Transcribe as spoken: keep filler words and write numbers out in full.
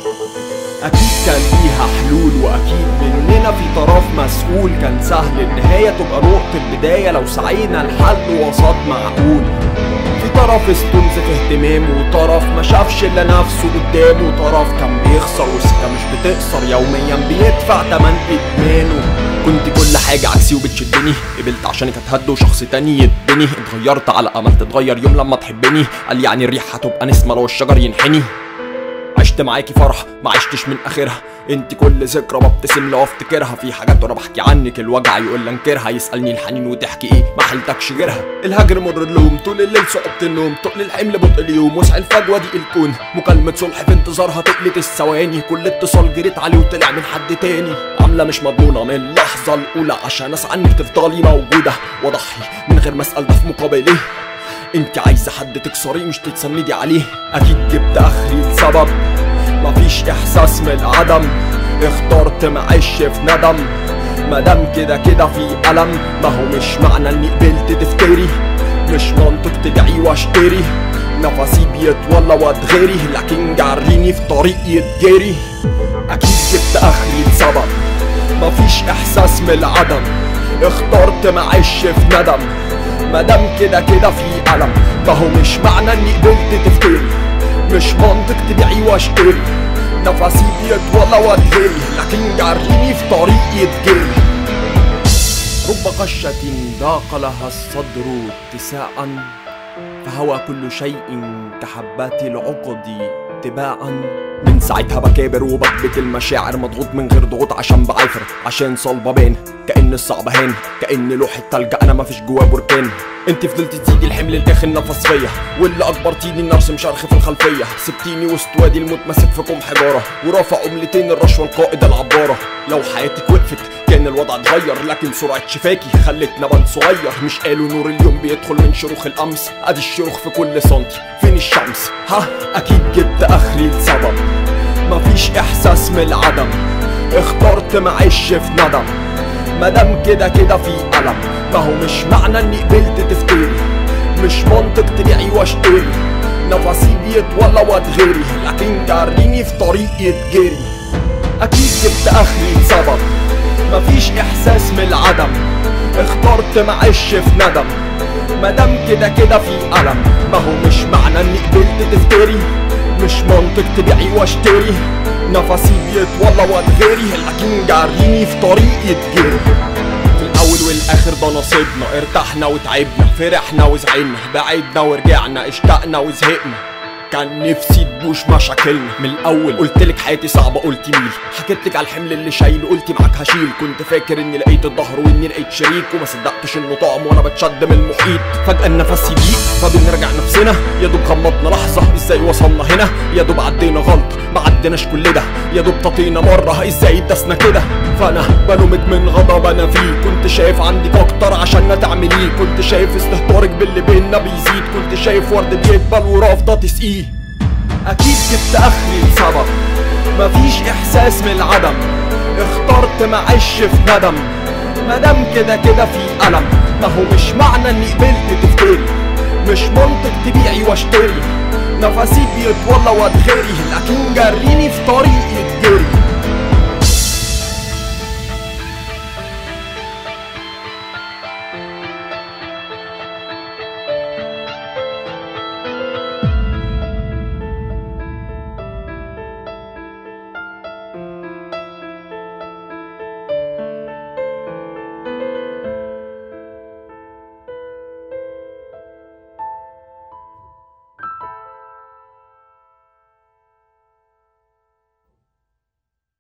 اكيد كان ليها حلول، واكيد مننا في طرف مسؤول. كان سهل النهاية تبقى نقطة البداية لو سعينا لحل وسط معقول. في طرف استنزف اهتمامه، وطرف ما شافش الا نفسه قدامه، وطرف كان بيخسر وسكة مش بتقصر يوميا بيدفع تمن ادمانه. كنت كل حاجة عكسي وبتشدني، قبلت عشانك اتهد وشخص تاني يدني. اتغيرت على امل تتغير يوم لما تحبني، قال يعني الريح هتبقى نسمة لو الشجر ينحني. عشت معاكي فرح ما عشتش من اخرها، انت كل ذكرى ببتسم لو افتكرها. في حاجات وانا بحكي عنك الوجع يقول انكرها، يسالني الحنين وتحكي ايه ما حلتكش غيرها. الهجر مر اللوم طول الليل صعوبة النوم، تقل الحمل بطء اليوم وسع الفجوه دي الكون. مكالمة صلح في انتظارها تقلت الثواني، كل اتصال جريت عليه وطلع من حد تاني. عاملة مش مضمونة من اللحظة الاولى عشان اسعى انك تفضلي موجودة، واضحي من غير ما اسال ده في مقابل ايه. انت عايزة حد تكسريه مش تتسندي عليه. اكيد جبت اخري لسبب مفيش احساس من العدم، اخترت معيش في ندم. مادام كده كده في ألم، ما هو مش معنى اني قبلت تفتري، مش منطق تبيعي واشتري. نفسي بيتولى واتغيري، لكن جريني في طريق يتجري. اكيد جبت اخري لسبب مفيش احساس من العدم، اخترت معيش في ندم. مادام كده كده في ألم، ما هو مش معنى اني قبلت تفتري، مش منطق تبيعي واشتري. نفسي بيتولى واتغيري، لكن جريني في طريق يتجري. رب قشة ضاق لها الصدر اتساعا، فهوى كل شيء كحبات العقد تباعا. من ساعتها بكابر وبكبت المشاعر، مضغوط من غير ضغوط عشان بعافر، عشان صلبة بين كأن الصعب هان، كأن لوحة تلج انا مفيش جواه بركان. انت فضلت تزيدي الحمل الداخل نفس فيا، واللي اكبرتيني النرسم شرخ في الخلفيه. سبتيني وسط وادي الموت ماسك فيكم حجاره، ورافع عملتين الرشوه القائد العباره. لو حياتك وقفت كان الوضع اتغير، لكن سرعه شفاكي خلتنا بند صغير. مش قالوا نور اليوم بيدخل من شروخ الامس، ادي الشروخ في كل سنتي فين الشمس. ها اكيد جبت اخري لسبب مفيش احساس من العدم، اخترت معيش في ندم. مادام كده كده في ألم، ما هو مش معنى اني قبلت تفتري، مش منطق تبيعي واشتري. نفسي بيتولى واتغيري، لكن جريني في طريق يتجري. اكيد جبت اخري لسبب مفيش احساس من العدم، اخترت معيش في ندم. مادام كده كده في ألم، ما هو مش معنى اني قبلت تفتري، مش منطق تبيعي واشتري. نفسي بيتولى واتغيري، لكن جريني في طريق يتجري. في الاول والاخر ده نصيبنا، ارتحنا وتعبنا، فرحنا وزعلنا، بعدنا ورجعنا، اشتقنا وزهقنا. كان نفسي تبوش مشاكلنا من الاول. قلتلك حياتي صعبه قلتي ميل، حكيتلك على الحمل اللي شايل قلتي معاك هشيل. كنت فاكر اني لقيت الظهر واني لقيت شريك، وما صدقتش انه طعم وانا بتشد من المحيط. فجاه النفس يضيق فبنرجع نفسنا، يا دوب غمضنا لحظه ازاي وصلنا هنا. يا دوب عدينا غلطه ما عديناش كل ده، يا دوب تطينا مره ازاي اتدسنا كده. فانا بلومك من غضب انا فيه، كنت شايف عندك اكتر عشان تعمليه. كنت شايف استهتارك باللي بينا بيزيد، كنت شايف ورد بيقبل ورافضه تسقيه. اكيد جبت اخري لسبب مفيش احساس من العدم، اخترت معيش في ندم. مادام كده كده في ألم، ما هو مش معنى اني قبلت تفتري، مش منطق تبيعي واشتري. نفسي بيتولى واتغيري، لكن جريني في طريق يتجري.